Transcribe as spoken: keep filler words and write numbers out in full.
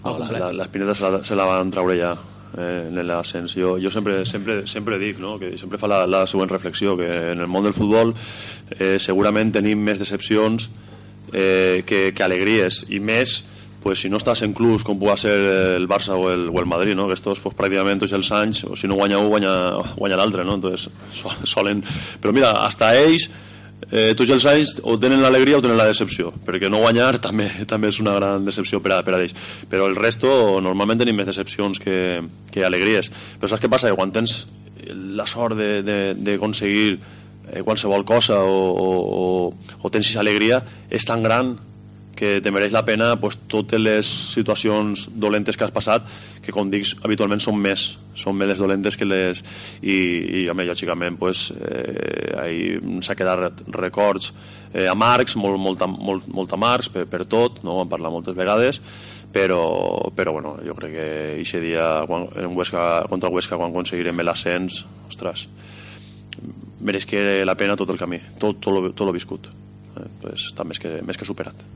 No, l'Espineta se, la, se la van treure ja eh, en l'ascens. Jo, jo sempre, sempre, sempre dic, no? Que sempre fa la, la següent reflexió, que en el món del futbol eh, segurament tenim més decepcions eh, que, que alegries, i més pues, si no estàs en clubs com pugui ser el Barça o el, o el Madrid, no? Que estos pues, pràcticament tots els anys, o si no guanya un, guanya, guanya l'altre, no? Entonces, solen... Però mira, hasta ells eh, tots els anys o tenen l'alegria o tenen la decepció, perquè no guanyar també, també és una gran decepció per a, per a ells, però el resto normalment tenim més decepcions que, que alegries. Però saps què passa? Que quan tens la sort d'aconseguir eh, qualsevol cosa o, o, o, o tens aquesta alegria, és tan gran que te mereix la pena pues, totes les situacions dolentes que has passat, que com dic habitualment són més són més les dolentes que les i, i home, lògicament pues, eh, s'ha quedat records eh, amargs, molt, molt, molt, molt amargs per, per tot, no? Ho hem parlat moltes vegades, però, però bueno, jo crec que aquest dia quan, en Huesca, contra el Huesca, quan aconseguirem l'ascens, ostres, mereix que la pena tot el camí, tot, tot, lo, tot lo viscut, eh? Pues, està més que, més que superat.